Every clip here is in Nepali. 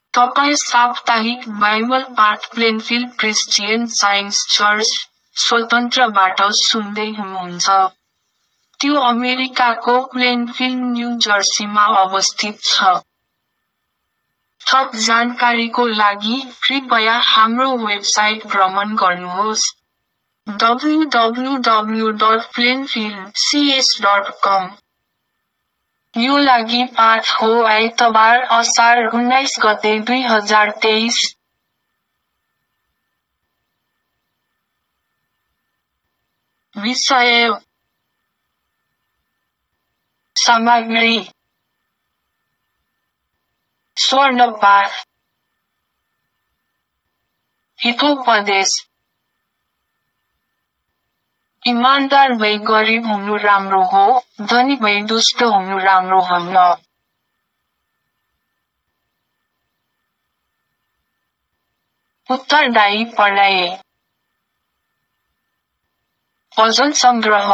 तपाईँ साप्ताहिक बाइबल पाठ प्लेनफिल्ड क्रिस्चियन साइन्स चर्च, स्वतन्त्रबाट सुन्दै हुनुहुन्छ। त्यो अमेरिकाको प्लेनफिल्ड न्यू जर्सीमा अवस्थित छ। थप जानकारीको लागि कृपया हाम्रो वेबसाइट भ्रमण गर्नुहोस्। www.plainfieldcs.com। यो लागि पाठ हो आइतबार असार 19 गते 2023। विषय सामग्री स्वर्णपाठ हितोपदेश इमानदार भई गरिब हुनु राम्रो हो, धनी भई दुष्ट हुनु राम्रो होइन। उत्तरदायी पढाइ भजन सङ्ग्रह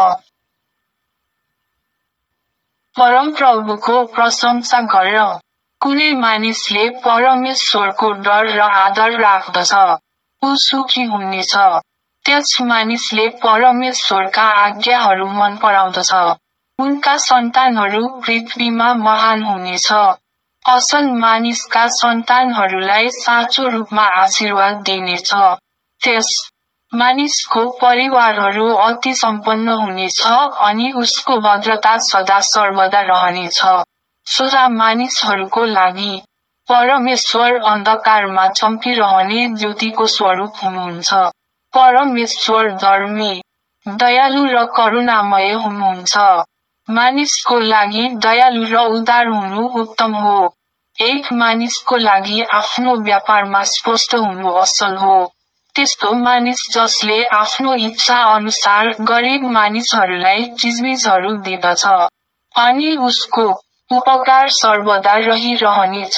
परमप्रभुको प्रशंसा गर। कुनै मानिसले परमेश्वरको डर र आदर राख्दछ, ऊ सुखी हुनेछ। त्यस मानिसले परमेश्वरका आज्ञाहरू मन पराउँदछ। उनका सन्तानहरू पृथ्वीमा महान हुनेछ। असल मानिसका सन्तानहरूलाई साँचो रूपमा आशीर्वाद दिनेछ। त्यस मानिसको परिवारहरू अति सम्पन्न हुनेछ अनि उसको भद्रता सदा सर्वदा रहनेछ। सोझा मानिसहरूको लागि परमेश्वर अन्धकारमा चम्किरहने ज्योतिको स्वरूप हुनुहुन्छ। परमेश्वर धर्मी, दयालु र करुणामय हुनुहुन्छ। मानिसको लागि दयालु र उदार हुनु उत्तम हो। एक मानिसको लागि आफ्नो व्यापारमा स्पष्ट हुनु असल हो। त्यस्तो मानिस जसले आफ्नो इच्छा अनुसार गरिब मानिसहरूलाई चिजबिजहरू दिँदछ अनि उसको उपकार सर्वदा रहिरहनेछ।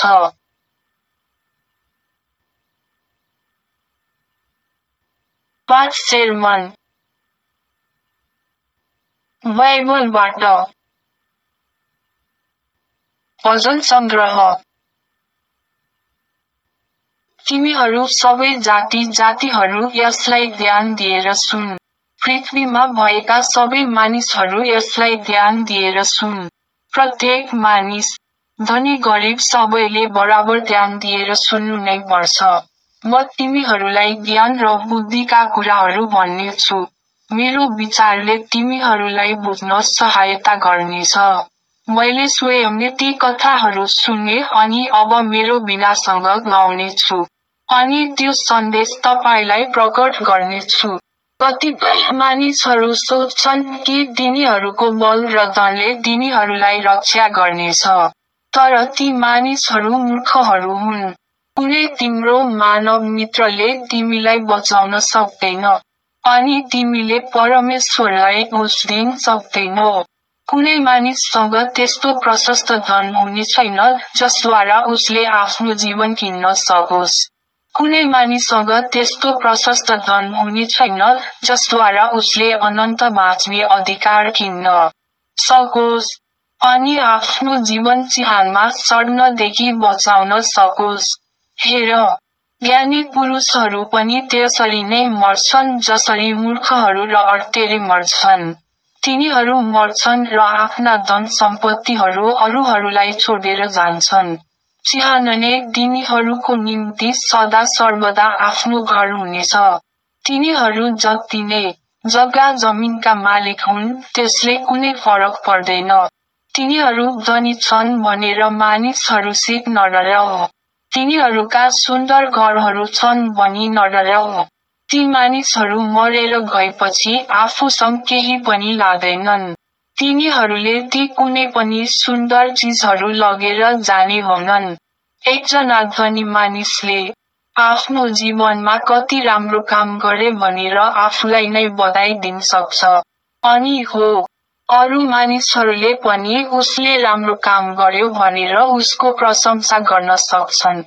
पाठ सेर्मन बाइबलबाट भजन सङ्ग्रह तिमीहरू सबै जातिहरू यसलाई ध्यान दिएर सुन। पृथ्वीमा भएका सबै मानिसहरू यसलाई ध्यान दिएर सुन। प्रत्येक मानिस, धनी गरिब सबैले बराबर ध्यान दिएर सुन्नु नै पर्छ। म तिमीहरूलाई ज्ञान र बुद्धिका कुराहरू भन्नेछु। मेरो विचारले तिमीहरूलाई बुझ्न सहायता गर्नेछ। मैले स्वयं ती कथाहरू सुने अनि अब मेरो बिनासँग गाउनेछु। अनि त्यो सन्देश तपाईँलाई प्रकट गर्नेछु। कतिपय मानिसहरू सोच्छन् कि तिनीहरूको बल र धनले तिनीहरूलाई रक्षा गर्नेछ। तर ती मानिसहरू मूर्खहरू हुन्। कुनै तिम्रो मानव मित्रले तिमीलाई बचाउन सक्दैन। अनि तिमीले परमेश्वरलाई घुस दिन सक्दैनौ। कुनै मानिससँग त्यस्तो प्रशस्त धन हुने छैन जसद्वारा उसले आफ्नो जीवन किन्न सकोस्। कुनै मानिससँग त्यस्तो प्रशस्त धन हुने छैन जसद्वारा उसले अनन्त बाँच्ने अधिकार किन्न सकोस् अनि आफ्नो जीवन चिहानमा सड्नदेखि बचाउन सकोस्। हेर, ज्ञानी पुरुषहरू पनि त्यसरी नै मर्छन् जसरी मूर्खहरू र अटेरी मर्छन्। तिनीहरू मर्छन् र आफ्ना धन सम्पत्तिहरू अरूहरूलाई छोडेर जान्छन्। चिहानले तिनीहरूको निम्ति सदा सर्वदा आफ्नो घर हुनेछ। तिनीहरू जति नै जग्गा जमिनका मालिक हुन् त्यसले कुनै फरक पर्दैन। तिनीहरू धनी छन् भनेर मानिसहरूसित नडराऊ। तिनीहरूका सुन्दर घरहरू छन् भनी नडराऊ। ती मानिसहरू मरेर गएपछि आफूसँग केही पनि लाँदैनन्। तिनीहरूले ती कुनै पनि सुन्दर चिजहरू लगेर जाने होइनन्। एकजना धनी मानिसले आफ्नो जीवनमा कति राम्रो काम गरे भनेर आफूलाई नै बधाई दिन सक्छ। अनि हो, अरू मानिसहरूले पनि उसले राम्रो काम गर्यो भनेर उसको प्रशंसा गर्न सक्छन्।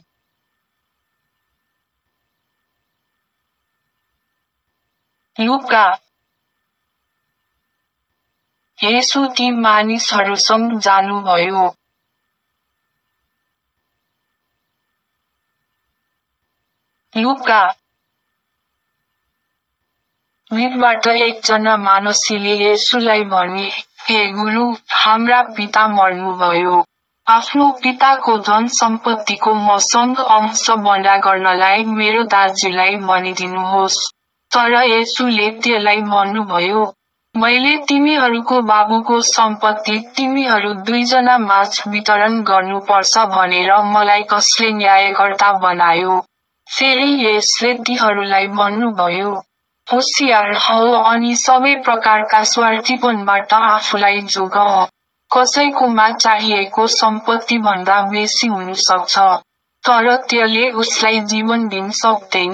लुका येशू ती मानिसहरूसँग जानुभयो। लुका वीरबाट एकजना मानसीले येशूलाई भने, हे गुरु, हाम्रा पिता मर्नुभयो। आफ्नो पिताको धन सम्पत्तिको मसँग अंश बन्दा गर्नलाई मेरो दाजुलाई भनिदिनुहोस्। तर येशूले त्यसलाई भन्नुभयो, मैले तिमीहरूको बाबुको सम्पत्ति तिमीहरू दुईजना माझ वितरण गर्नुपर्छ भनेर मलाई कसले न्यायकर्ता बनायो। फेरि यसले तीहरूलाई भन्नुभयो, होशियार हौ अनि सबै प्रकारका स्वार्थीपनबाट आफूलाई जोगाऊ। कसैकोमा चाहिएको सम्पत्ति भन्दा बेसी हुन सक्छ, तर त्यसले उसलाई जीवन दिन सक्दैन।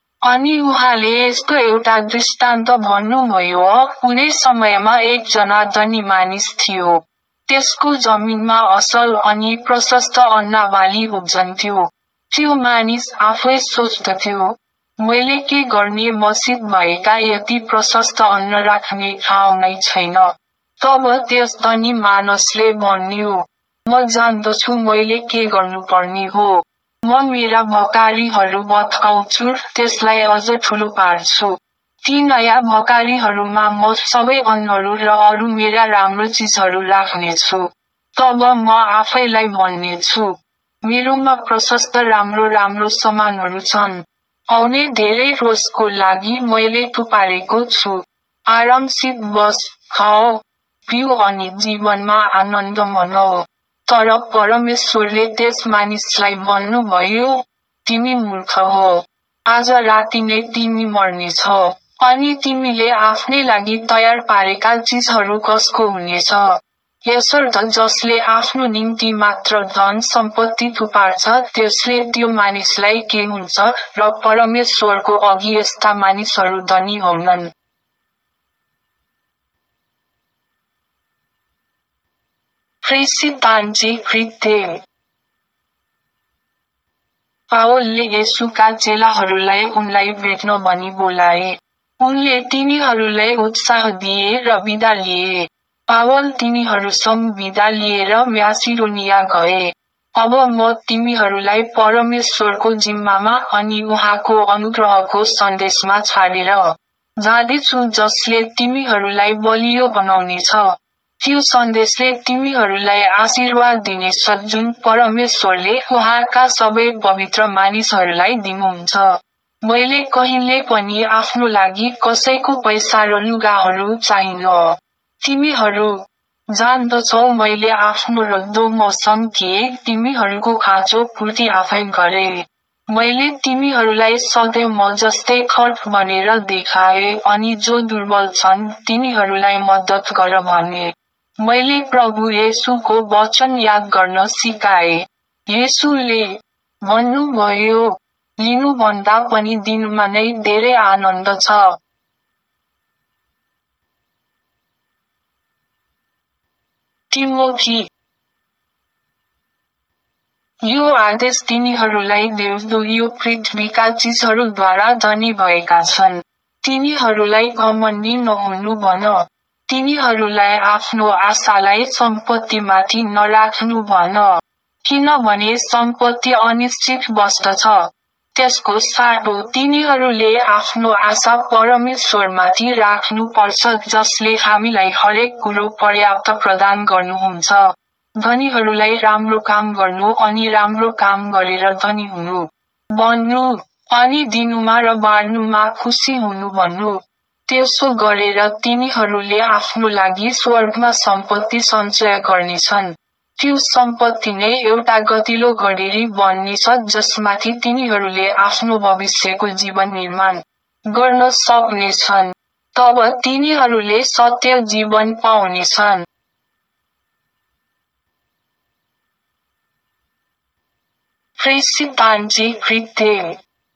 अनि उहाँले यस्तो एउटा दृष्टान्त भन्नुभयो, कुनै समयमा एकजना धनी मानिस थियो। त्यसको जमिनमा असल अनि प्रशस्त अन्नबाली उब्जन्थ्यो। त्यो मानिस आफै सोच्दथ्यो, मैले के गर्ने, मसित भएका यति प्रशस्त अन्न राख्ने ठाउँ नै छैन। तब त्यस धनी मानिसले भन्यो, म जान्दछु मैले के गर्नुपर्ने हो। म मेरा भकारीहरू भत्काउँछु, त्यसलाई अझ ठुलो पार्छु। ती नयाँ भकारीहरूमा म सबै अन्नहरू र अरू मेरा राम्रो चिजहरू राख्नेछु। तब म आफैलाई भन्नेछु, मेरोमा प्रशस्त राम्रो सामानहरू छन्। आउने धेरै रोजको लागि मैले थुपारेको छु। आरामसित बस, खाऊ, पिऊ अनि जीवनमा आनन्द मनाऊ। तर परमेश्वरले त्यस मानिसलाई भन्नुभयो, तिमी मूर्ख हो। आज राति नै तिमी मर्नेछौ, अनि तिमीले आफ्नै लागि तयार पारेका चिजहरू कसको हुनेछ। यसर्थ जसले आफ्नो निम्ति मात्र धन सम्पत्ति थुपार्छ त्यसले त्यो मानिसलाई के हुन्छ, र परमेश्वरको अघि यस्ता मानिसहरू धनी होइनन्। प्रेसिद्धान्जी कृत्य पावलले येशूका चेलाहरूलाई उनलाई भेट्न भनी बोलाए। उनले तिनीहरूलाई उत्साह दिए र बिदा लिए। पावल तिनीहरूसँग बिदा लिएर म्यासिडोनिया गए। अब म तिमीहरूलाई परमेश्वरको जिम्मामा अनि उहाँको अनुग्रहको सन्देशमा छाडेर जाँदैछु जसले तिमीहरूलाई बलियो बनाउनेछ। त्यो सन्देशले तिमीहरूलाई आशीर्वाद दिनेछ जुन परमेश्वरले उहाँका सबै पवित्र मानिसहरूलाई दिनुहुन्छ। मैले कहिले पनि आफ्नो लागि कसैको पैसा र लुगाहरू चाहिन्न। तिमीहरू जान्दछौ मैले आफ्नो रद्दो मौसम थिए, तिमीहरूको खाँचो पूर्ति आफै गरे। मैले तिमीहरूलाई सधैँ म जस्तै खट भनेर देखाए अनि जो दुर्बल छन् तिनीहरूलाई मद्दत गर भने। मैले प्रभु येशूको वचन याद गर्न सिकाए। येशूले भन्नुभयो, लिनुभन्दा पनि दिनुमा नै धेरै आनन्द छ। तिमोथी यो आदेश तिनीहरूलाई देऊ, यो पृथ्वीका चिजहरूद्वारा धनी भएका छन्। तिनीहरूलाई घमण्डी नहुनु भन। तिनीहरूलाई आफ्नो आशालाई सम्पत्तिमाथि नराख्नु भन। किनभने सम्पत्ति अनिश्चित बस्दछ। त्यसको साटो तिनीहरूले आफ्नो आशा परमेश्वरमाथि राख्नु पर्छ जसले हामीलाई हरेक कुरो पर्याप्त प्रदान गर्नुहुन्छ। धनीहरूलाई राम्रो काम गर्नु अनि राम्रो काम गरेर धनी हुनु भन्नु, अनि दिनुमा र बाँड्नुमा खुसी हुनु भन्नु। त्यसो गरेर तिनीहरूले आफ्नो लागि स्वर्गमा सम्पत्ति सञ्चय गर्नेछन्। त्यो सम्पत्ति नै एउटा गतिलो गडेरी बन्नेछ जसमाथि तिनीहरूले आफ्नो भविष्यको जीवन निर्माण गर्न सक्नेछन्। तब तिनीहरूले सत्य जीवन पाउनेछन्। प्रेसिद्धान्जी कृत्य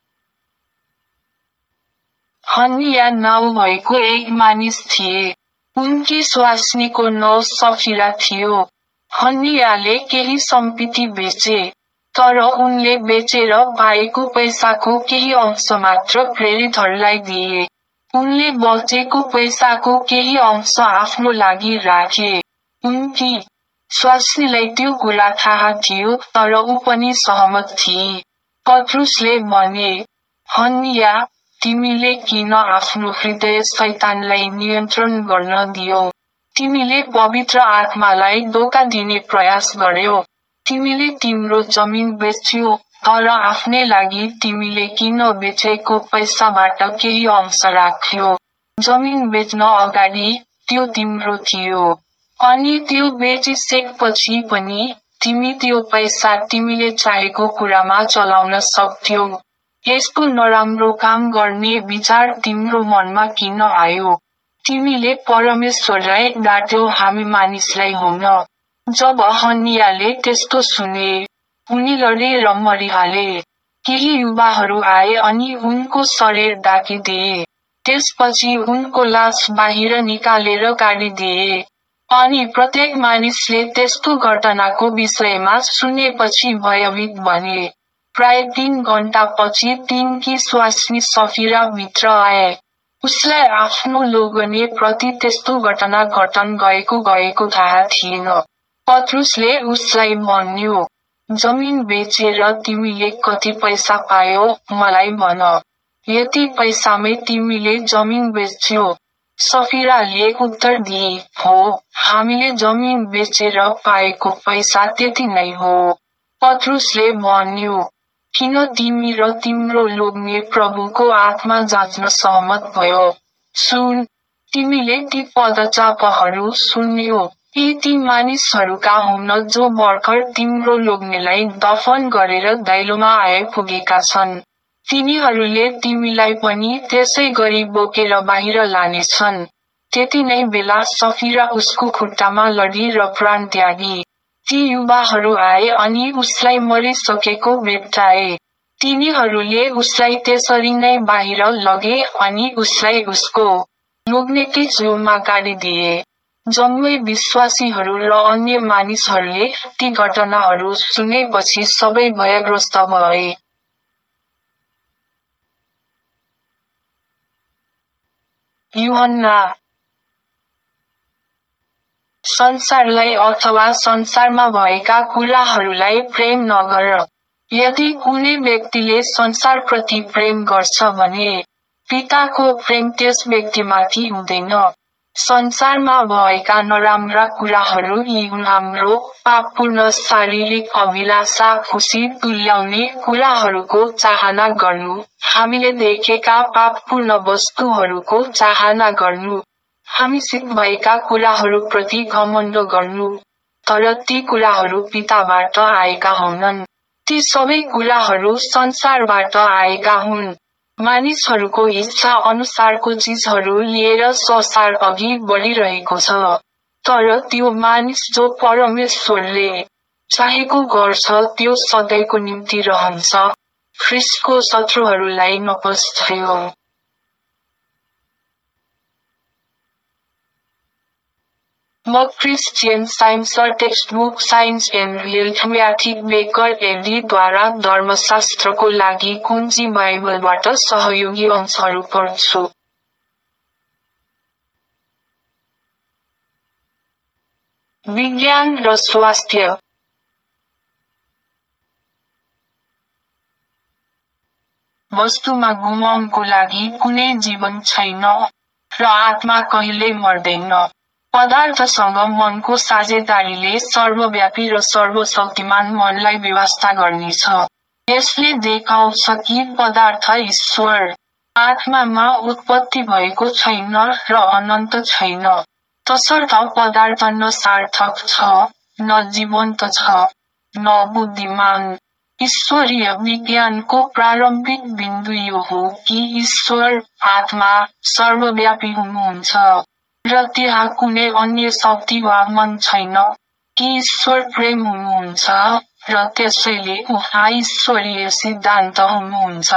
हन्निया नाउँ भएको एक मानिस थिए। उनकी स्वास्नीको नाउँ सफिरा थियो। हन्नियाले केही सम्पत्ति बेचे, तर उनले बेचेर पाएको पैसाको केही अंश मात्र प्रेरितहरूलाई दिए। उनले बचेको पैसाको केही अंश आफ्नो लागि राखे। उनकी स्वास्नीलाई त्यो कुरा थाहा थियो, तर ऊ पनि सहमत थिए। पत्रुसले भने, हन्निया, तिमीले किन आफ्नो हृदय शैतानलाई नियन्त्रण गर्न दियौ? तिमीले पवित्र आत्मालाई धोका दिने प्रयास गर्यौ। तिमीले तिम्रो जमिन बेच्यौ, तर आफ्नै लागि तिमीले किन बेचेको पैसाबाट केही अंश राख्यौ। जमिन बेच्न अगाडि, त्यो तिम्रो थियो। अनि त्यो बेचिसकेपछि पनि, तिमी त्यो पैसा तिमीले चाहेको कुरामा चलाउन सक्थ्यौ। यसको नराम्रो काम गर्ने विचार तिम्रो मनमा किन आयो? तिमीले परमेश्वरलाई डाट्यौ हामी मानिसलाई हुन। जब हन्नियाले त्यस्तो सुने, उनी लडेर मरिहाले। केही युवाहरू आए अनि उनको शरीर ढाकिदिए। त्यसपछि उनको लास बाहिर निकालेर काटिदिए। अनि प्रत्येक मानिसले त्यस्तो घटनाको विषयमा सुनेपछि भयभीत बने। प्राय 3 घण्टापछि तिनकी स्वास्नी सफिरा भित्र आए। उसलाई आफ्नो लोग्ने प्रति त्यस्तो घटना घटन गएको थाहा थिएन। पत्रुसले उसलाई भन्यो, जमिन बेचेर तिमीले कति पैसा पायौ, मलाई भन। यति पैसामै तिमीले जमिन बेच्यौ? सफिराले उत्तर दिए, हो, हामीले जमिन बेचेर पाएको पैसा त्यति नै हो। पत्रुसले भन्यो, किन तिमी र तिम्रो लोग्ने प्रभुको आत्मा जाँच्न सहमत भयो? सुन, तिमीले ती पदचापहरू सुन्यौ। यी ती मानिसहरूका हुन् जो भर्खर तिम्रो लोग्नेलाई दफन गरेर दैलोमा आइपुगेका छन्। तिनीहरूले तिमीलाई पनि त्यसै गरी बोकेर बाहिर लानेछन्। त्यति नै बेला सफिरा उसको खुट्टामा लडी र प्राण त्यागी। ती युवाहरू आए अनि उसलाई मरिसकेको भेट्टाए। तिनीहरूले उसलाई त्यसरी नै बाहिर लगे अनि उसलाई उसको लोग्नेकै जिउमा काटिदिए। जम्मै विश्वासीहरू र अन्य मानिसहरूले ती घटनाहरू सुनेपछि सबै भयग्रस्त भए। यूहन्ना, संसारलाई अथवा संसारमा भएका कुराहरूलाई प्रेम नगर। यदि कुनै व्यक्तिले संसारप्रति प्रेम गर्छ भने, पिताको प्रेम त्यस व्यक्तिमाथि हुँदैन। संसारमा भएका नराम्रा कुराहरू यी हुन् हाम्रो पापपूर्ण शारीरिक अभिलाषा, खुसी तुल्याउने कुराहरूको चाहना गर्नु, हामीले देखेका पापपूर्ण वस्तुहरूको चाहना गर्नु, हामीसित भएका कुराहरूप्रति घमण्ड गर्नु। तर ती कुराहरू पिताबाट आएका हुनन्। ती सबै कुराहरू संसारबाट आएका हुन्। मानिसहरूको इच्छा अनुसारको चिजहरू लिएर संसार अघि बढिरहेको छ। तर त्यो मानिस जो परमेश्वरले चाहेको गर्छ त्यो सधैँको निम्ति रहन्छ। ख्रीष्टको शत्रुहरूलाई नपस्थ्यो। म Christian Science textbook Science and Health म्याथिक बेकर एडी-द्वारा धर्मशास्त्रको लागि कुञ्जी बाइबलबाट सहयोगी अंशहरू पढ्छु। विज्ञान र स्वास्थ्य। वस्तुमा गुमाउनको लागि कुनै जीवन छैन, र आत्मा कहिल्यै मर्दैन। पदार्थसँग मनको साझेदारीले सर्वव्यापी र सर्वशक्तिमान मनलाई व्यवस्था गर्नेछ। यसले देखाउँछ कि पदार्थ ईश्वर, आत्मामा उत्पत्ति भएको छैन र अनन्त छैन। तसर्थ पदार्थ न सार्थक छ, न जीवन्त छ, न बुद्धिमान। ईश्वरीय विज्ञानको प्रारम्भिक बिन्दु यो हो कि ईश्वर, आत्मा, सर्वव्यापी हुनुहुन्छ। र त्यहाँ कुनै अन्य शक्ति वा मन छैन, कि ईश्वर प्रेम हुनुहुन्छ, र त्यसैले उहाँ ईश्वरीय सिद्धान्त हुनुहुन्छ।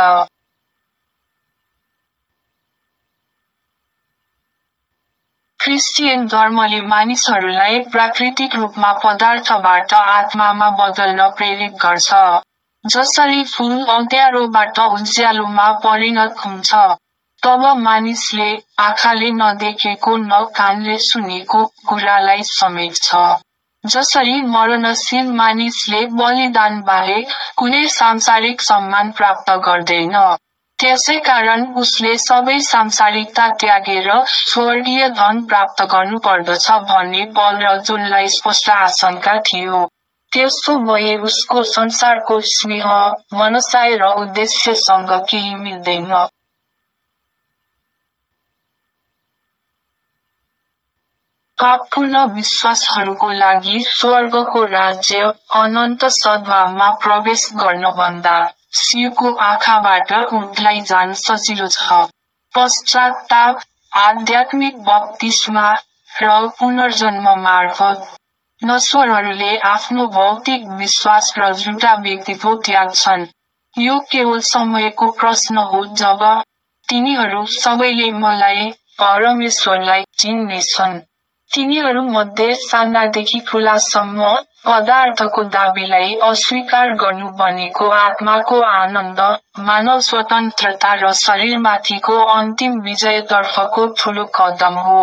क्रिस्चियन धर्मले मानिसहरूलाई प्राकृतिक रूपमा पदार्थबाट आत्मामा बदल्न प्रेरित गर्छ। जसरी फूल अँध्यारोबाट उज्यालोमा परिणत हुन्छ, तब मानिसले आँखाले नदेखेको न कानले सुनेको कुरालाई समेट्छ। जसरी मरणशील मानिसले बलिदान बाहेक कुनै सांसारिक सम्मान प्राप्त गर्दैन, त्यसैकारण उसले सबै सांसारिकता त्यागेर स्वर्गीय धन प्राप्त गर्नुपर्दछ भन्ने बल र जोललाई स्पष्ट आशंका थियो। त्यसो भए उसको संसारको स्नेह, मनसाय र उद्देश्यसँग केही मिल्दैन। पापपूर्ण विश्वासहरूको लागि स्वर्गको राज्य, अनन्त सद्भावमा प्रवेश गर्नभन्दा शिवको आँखाबाट उठ्लाई जान सजिलो छ। पश्चात्ताप, आध्यात्मिक बप्तिस्मा र पुनर्जन्म मार्फत नश्वरहरूले आफ्नो भौतिक विश्वास र झुटा व्यक्तित्व त्याग्छन्। यो केवल समयको प्रश्न हो जब तिनीहरू सबैले मलाई, परमेश्वरलाई चिन्नेछन्। तिनीहरूमध्ये सानादेखि ठुलासम्म पदार्थको दाबीलाई अस्वीकार गर्नु भनेको आत्माको आनन्द, मानव स्वतन्त्रता र शरीरमाथिको अन्तिम विजयतर्फको ठुलो कदम हो।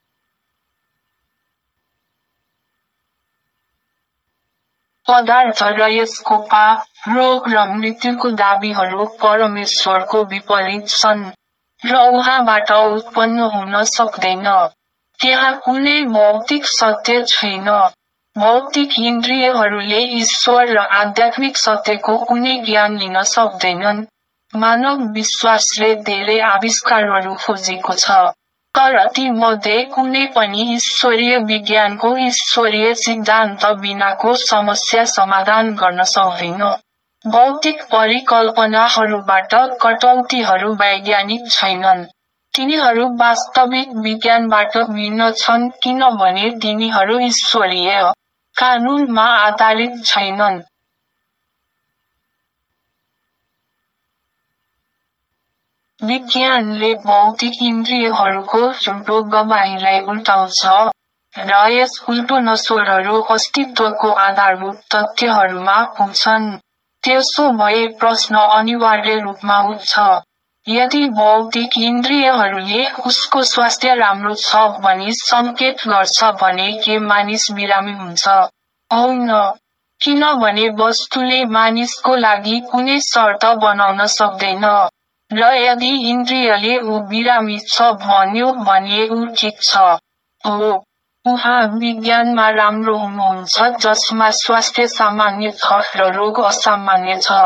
पदार्थ र यसको पाप, रोग र मृत्युको दाबीहरू परमेश्वरको विपरीत छन् र उहाँबाट उत्पन्न हुन सक्दैन। त्यहाँ कुनै भौतिक सत्य छैन। भौतिक इन्द्रियहरूले ईश्वर र आध्यात्मिक सत्यको कुनै ज्ञान लिन सक्दैनन्। मानव विश्वासले धेरै आविष्कारहरू खोजेको छ, तर तीमध्ये कुनै पनि ईश्वरीय विज्ञानको ईश्वरीय सिद्धान्त बिनाको समस्या समाधान गर्न सक्दैन। भौतिक परिकल्पनाहरूबाट कटौतीहरू वैज्ञानिक छैनन्। तिनीहरू वास्तविक विज्ञानबाट भिन्न छन् किनभने तिनीहरू ईश्वरीय कानूनमा आधारित छैनन्। विज्ञानले भौतिक इन्द्रियहरूको झुटो गवाहीलाई उल्टाउँछ, र यस उल्टो नश्वरहरू अस्तित्वको आधारभूत तथ्यहरूमा पुग्छन्। त्यसो भए प्रश्न अनिवार्य रूपमा उठ्छ, यदि भौतिक इन्द्रियहरूले उसको स्वास्थ्य राम्रो छ भनी सङ्केत गर्छ भने के मानिस बिरामी हुन्छ? होइन, किनभने वस्तुले मानिसको लागि कुनै शर्त बनाउन सक्दैन। र यदि इन्द्रियले ऊ बिरामी छ भन्यो भने ऊ ठिक छ। हो, उहाँ विज्ञानमा राम्रो हुनुहुन्छ जसमा स्वास्थ्य सामान्य छ र रोग असामान्य छ।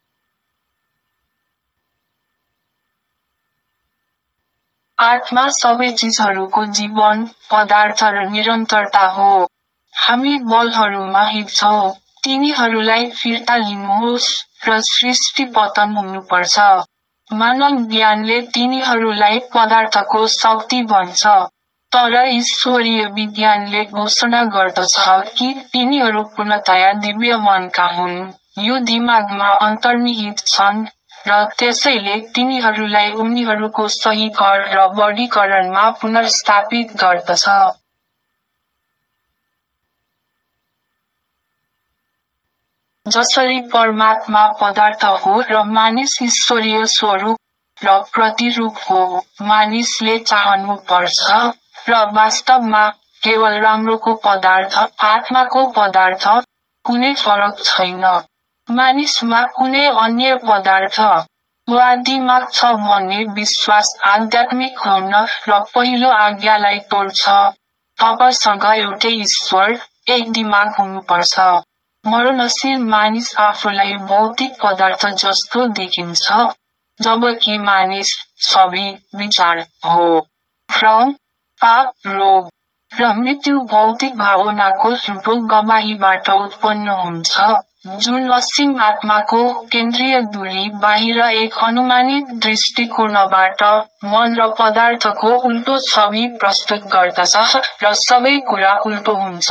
आत्मा सबै चिजहरूको जीवन, पदार्थ र निरन्तरता हो। हामी बलहरूमा हिँड्छौँ, तिनीहरूलाई फिर्ता लिनुहोस्, र सृष्टि पतन हुनुपर्छ। मानव ज्ञानले तिनीहरूलाई पदार्थको शक्ति भन्छ, तर ईश्वरीय विज्ञानले घोषणा गर्दछ कि तिनीहरू पूर्णतया दिव्य मनका हुन्, यो दिमागमा अन्तर्निहित छन्, र त्यसैले तिनीहरूलाई उनीहरूको सही घर र वर्गीकरणमा पुनर्स्थापित गर्दछ। जसरी परमात्मा पदार्थ हो र मानिस ईश्वरीय स्वरूप र प्रतिरूप हो, मानिसले चाहनुपर्छ, र वास्तवमा, केवल राम्रोको पदार्थ, आत्माको पदार्थ, कुनै फरक छैन। मानिसमा कुनै अन्य पदार्थ वा दिमाग छ भन्ने विश्वास आध्यात्मिक हुन र पहिलो आज्ञालाई तोड्छ। तपाईसँग एउटै ईश्वर, एक दिमाग हुनुपर्छ। मरणशील मानिस आफूलाई भौतिक पदार्थ जस्तो देखिन्छ, जबकि मानिस छवि, विचार हो। भ्रम, पाप, रोग र मृत्यु भौतिक भावनाको झुटो गवाहीबाट उत्पन्न हुन्छ, जुन असीम आत्माको केन्द्रीय दूरी बाहिर एक अनुमानित दृष्टिकोणबाट मन र पदार्थको उल्टो छवि प्रस्तुत गर्दछ र सबै कुरा उल्टो हुन्छ।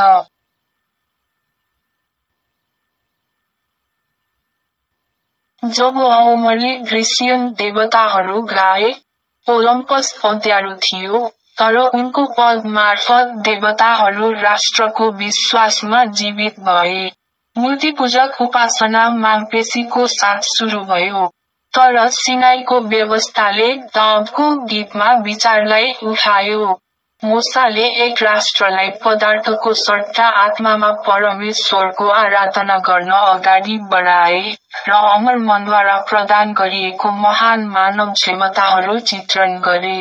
जब अमरले ग्रिसियन देवताहरू गाए, ओलम्पस पत्यारो थियो, तर उनको पद मार्फत देवताहरू राष्ट्रको विश्वासमा जीवित भए। मूर्तिपूजक उपासना मांगपेशीको साथ सुरु भयो, तर सिनाईको व्यवस्थाले दाउदको गीतमा विचारलाई उठायो। मूसाले एक राष्ट्रलाई पदार्थको सट्टा आत्मामा परमेश्वरको आराधना गर्न अगाडि बढाए र अमर मनद्वारा प्रदान गरिएको महान मानव क्षमताहरू चित्रण गरे।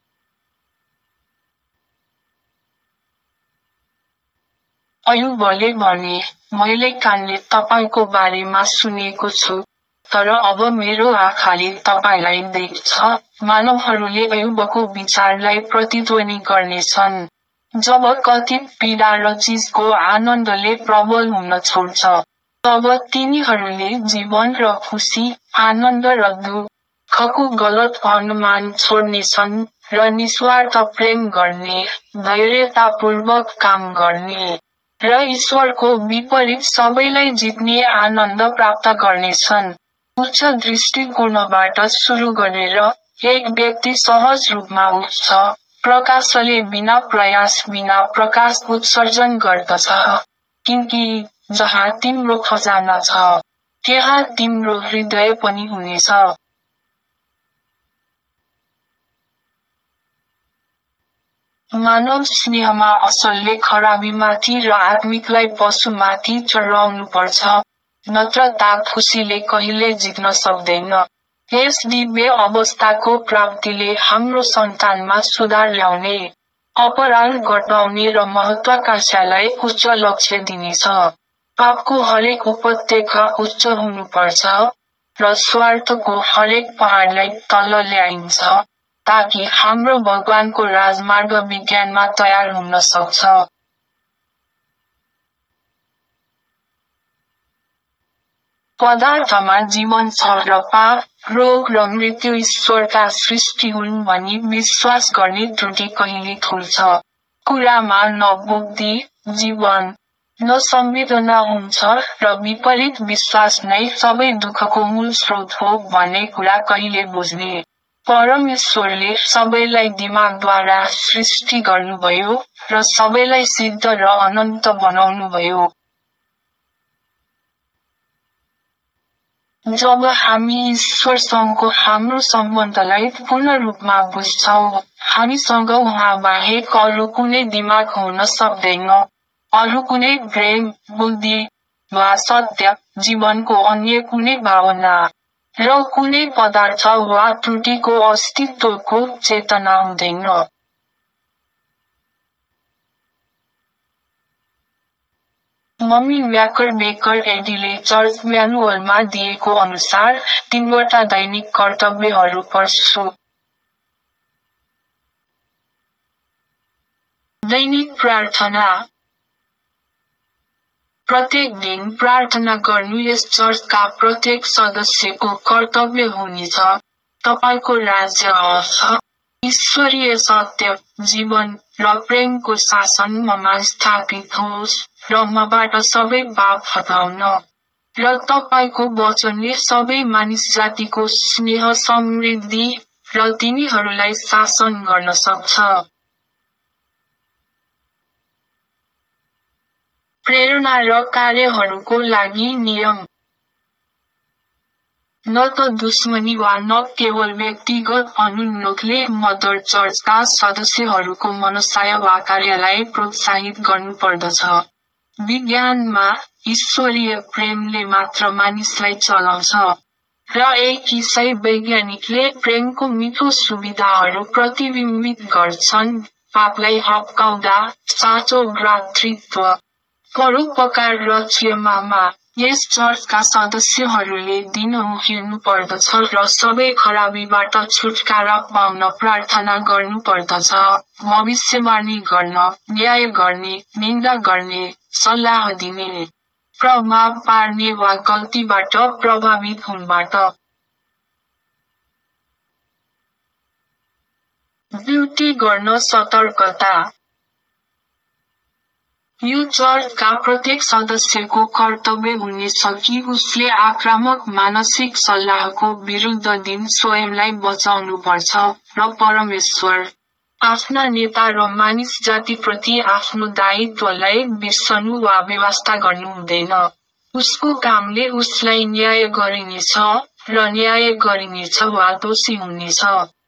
अयुबले भने, मैले कानले तपाईको बारेमा सुनेको छु, तर अब मेरो आँखाले तपाईलाई देख्छ। मानवहरूले अयुबको विचारलाई प्रतिध्वनि गर्नेछन्। जब कथित पीडा र चीजको आनन्दले प्रबल हुन छोड्छ, तब तिनीहरूले जीवन र खुसी, आनन्द र दुःखको गलत अनुमान छोड्नेछन् र निस्वार्थ प्रेम गर्ने, धैर्यतापूर्वक काम गर्ने र ईश्वरको विपरीत सबैलाई जित्ने आनन्द प्राप्त गर्नेछन्। उच्च दृष्टिकोणबाट सुरु गरेर, एक व्यक्ति सहज रूपमा उठ्छ, प्रकाशले बिना प्रयास बिना प्रकाश उत्सर्जन गर्दछ। किनकि जहाँ तिम्रो खजाना छ, त्यहाँ तिम्रो हृदय पनि हुनेछ। मानव स्नेहमा असलले खराबीमाथि र आत्मिकलाई पशुमाथि चढाउनुपर्छ, नत्र ता खुसीले कहिले जित्न सक्दैन। यस दिव्य अवस्थाको प्राप्तिले हाम्रो सन्तानमा सुधार ल्याउने, अपराध घटाउने र महत्वाकांक्षालाई उच्च लक्ष्य दिनेछ। पापको हरेक उपत्यका उच्च हुनुपर्छ, र स्वार्थको हरेक पहाडलाई तल ल्याइन्छ, ताकि हाम्रो भगवानको राजमार्ग विज्ञानमा तयार हुन सक्छ। पदार्थमा जीवन छ र पाप, रोग र मृत्यु ईश्वरका सृष्टि हुन् भनी विश्वास गर्ने त्रुटि कहिले खुल्छ। कुरामा न बुद्धि, जीवन, न संवेदना हुन्छ र विपरीत विश्वास नै सबै दुःखको मूल स्रोत हो भन्ने कुरा कहिले बुझ्ने। परमेश्वरले सबैलाई दिमागद्वारा सृष्टि गर्नुभयो र सबैलाई सिद्ध र अनन्त बनाउनुभयो। जब हामी ईश्वरसँगको हाम्रो सम्बन्धलाई पूर्ण रूपमा बुझ्छौँ, हामीसँग उहाँ बाहेक अरू कुनै दिमाग हुन सक्दैन, अरू कुनै प्रेम, बुद्धि वा सत्य, जीवनको अन्य कुनै भावना र कुनै पदार्थ वा त्रुटिको अस्तित्वको चेतना हुँदैन। मम्मी व्याकर एडीले चर्च म्यानुअलमा दिएको अनुसार 3वटा दैनिक कर्तव्यहरू पढ्छु। दैनिक प्रार्थना। प्रत्येक दिन प्रार्थना गर्नु यस चर्चका प्रत्येक सदस्यको कर्तव्य हुनेछ। तपाईको राज्य आउँछ, ईश्वरीय सत्य, जीवन र प्रेमको शासन ममा स्थापित होस्, र मबाट सबै पाप हटाउन, र तपाईको वचनले सबै मानिस जातिको स्नेह समृद्धि र तिनीहरूलाई शासन गर्न सक्छ। प्रेरणा र कार्यहरूको लागि नियम। न त दुश्मनी वा न केवल व्यक्तिगत अनुन्नोखले मदर चर्चका सदस्यहरूको मनसाय वा कार्यलाई प्रोत्साहित गर्नुपर्दछ। विज्ञानमा, ईश्वरीय प्रेमले मात्र मानिसलाई चलाउँछ, र एक ईसाई वैज्ञानिकले प्रेमको मिठो सुविधाहरू प्रतिबिम्बित गर्छन्, पापलाई हप्काउँदा, साँचो भ्रातृत्व, परोपकार र क्षमामा। यस चर्चका सदस्यहरूले दिनहुँ हिँड्नुपर्दछ र सबै खराबीबाट छुटकारा पाउन प्रार्थना गर्नुपर्दछ, भविष्यवाणी गर्न, न्याय गर्ने, निन्दा गर्ने, सल्लाह दिने, प्रभाव पार्ने वा गल्तीबाट प्रभावित हुनबाट। ड्युटी गर्न सतर्कता। यो चर्चका प्रत्येक सदस्यको कर्तव्य हुनेछ कि उसले आक्रामक मानसिक सल्लाहको विरुद्ध दिन स्वयंलाई बचाउनुपर्छ र परमेश्वर, आफ्ना नेता र मानिस जातिप्रति आफ्नो दायित्वलाई बिर्सनु वा बेवास्ता गर्नु हुँदैन। उसको कामले उसलाई न्याय गरिनेछ, र न्याय गरिनेछ वा दोषी हुनेछ।